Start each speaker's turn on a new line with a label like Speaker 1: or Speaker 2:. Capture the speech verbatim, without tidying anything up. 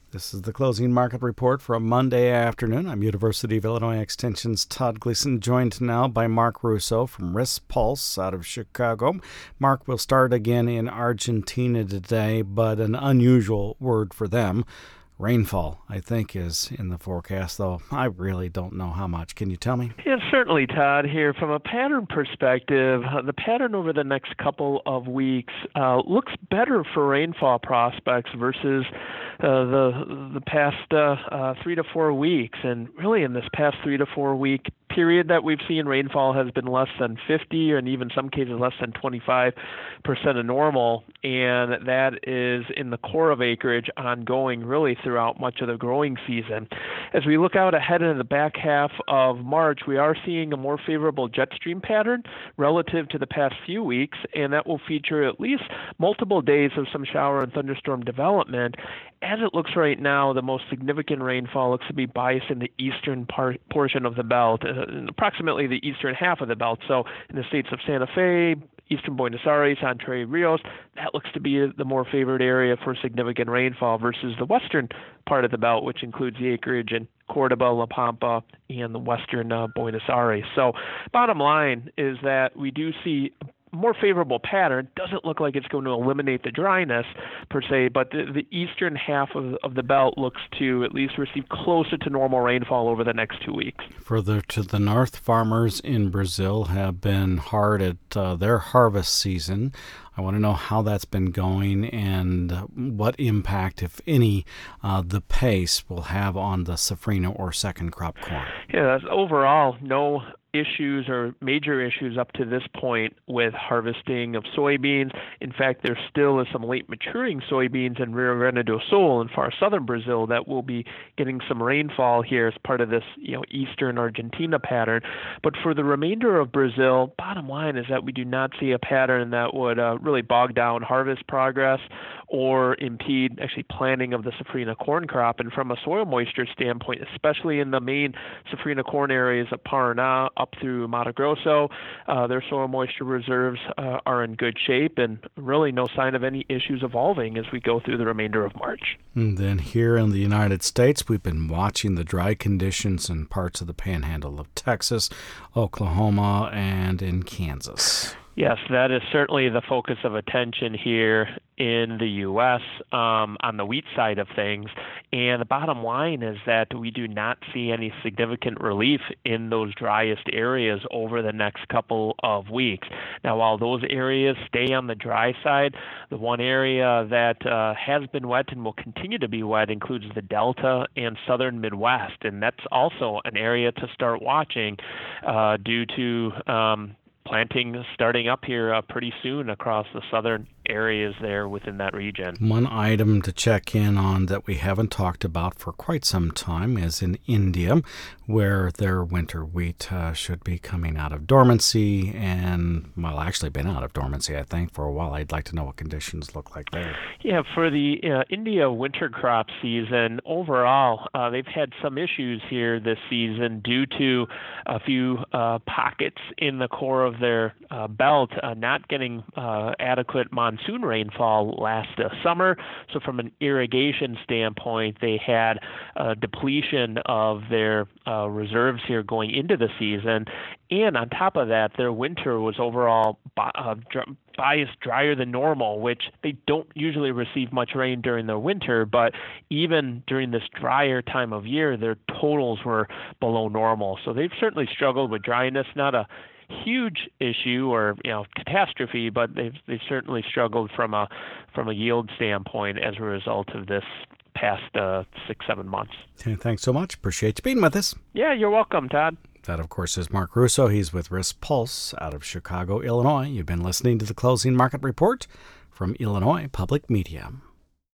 Speaker 1: This is the Closing Market Report for a Monday afternoon. I'm University of Illinois Extension's Todd Gleason, joined now by Mark Russo from Risk Pulse out of Chicago. Mark, will start again in Argentina today, but an unusual word for them. Rainfall, I think, is in the forecast, though I really don't know how much. Can you tell me?
Speaker 2: Yeah, certainly, Todd. Here, from a pattern perspective, uh, the pattern over the next couple of weeks uh, looks better for rainfall prospects versus uh, the the past uh, uh, three to four weeks. And really, in this past three to four week period that we've seen, rainfall has been less than fifty, and even some cases less than twenty-five percent of normal, and that is in the core of acreage ongoing really throughout much of the growing season. As we look out ahead into the back half of March, we are seeing a more favorable jet stream pattern relative to the past few weeks, and that will feature at least multiple days of some shower and thunderstorm development. As it looks right now, the most significant rainfall looks to be biased in the eastern part, portion of the belt, uh, approximately the eastern half of the belt. So in the states of Santa Fe, eastern Buenos Aires, Entre Rios, that looks to be the more favored area for significant rainfall versus the western part of the belt, which includes the acreage in Cordoba, La Pampa, and the western uh, Buenos Aires. So bottom line is that we do see more favorable pattern. Doesn't look like it's going to eliminate the dryness per se, but the, the eastern half of, of the belt looks to at least receive closer to normal rainfall over the next two weeks.
Speaker 1: Further to the north, farmers in Brazil have been hard at uh, their harvest season. I want to know how that's been going and what impact, if any, uh, the pace will have on the safrinha or second crop corn.
Speaker 2: Yeah, overall, no issues or major issues up to this point with harvesting of soybeans. In fact, there still is some late maturing soybeans in Rio Grande do Sul in far southern Brazil that will be getting some rainfall here as part of this, you know, eastern Argentina pattern. But for the remainder of Brazil, bottom line is that we do not see a pattern that would uh, really bog down harvest progress or impede actually planting of the safrinha corn crop. And from a soil moisture standpoint, especially in the main safrinha corn areas of Paraná up through Mato Grosso, uh, their soil moisture reserves uh, are in good shape, and really no sign of any issues evolving as we go through the remainder of March.
Speaker 1: And then here in the United States, we've been watching the dry conditions in parts of the panhandle of Texas, Oklahoma, and in Kansas.
Speaker 2: Yes, that is certainly the focus of attention here in the U S um, on the wheat side of things. And the bottom line is that we do not see any significant relief in those driest areas over the next couple of weeks. Now, while those areas stay on the dry side, the one area that uh, has been wet and will continue to be wet includes the Delta and southern Midwest. And that's also an area to start watching uh, due to um, planting starting up here uh, pretty soon across the southern areas there within that region.
Speaker 1: One item to check in on that we haven't talked about for quite some time is in India, where their winter wheat uh, should be coming out of dormancy and, well, actually been out of dormancy, I think, for a while. I'd like to know what conditions look like there.
Speaker 2: Yeah, for the uh, India winter crop season, overall, uh, they've had some issues here this season due to a few uh, pockets in the core of their uh, belt uh, not getting uh, adequate monsoon Monsoon rainfall last uh, summer. So from an irrigation standpoint, they had a depletion of their uh, reserves here going into the season. And on top of that, their winter was overall uh, dr- biased drier than normal, which they don't usually receive much rain during the winter, but even during this drier time of year, their totals were below normal. So they've certainly struggled with dryness, not a huge issue or you know catastrophe, but they've they've certainly struggled from a from a yield standpoint as a result of this past uh, six seven months.
Speaker 1: Okay, thanks so much. Appreciate you being with us.
Speaker 2: Yeah, you're welcome, Todd.
Speaker 1: That, of course, is Mark Russo. He's with Risk Pulse out of Chicago, Illinois. You've been listening to the Closing Market Report from Illinois Public Media.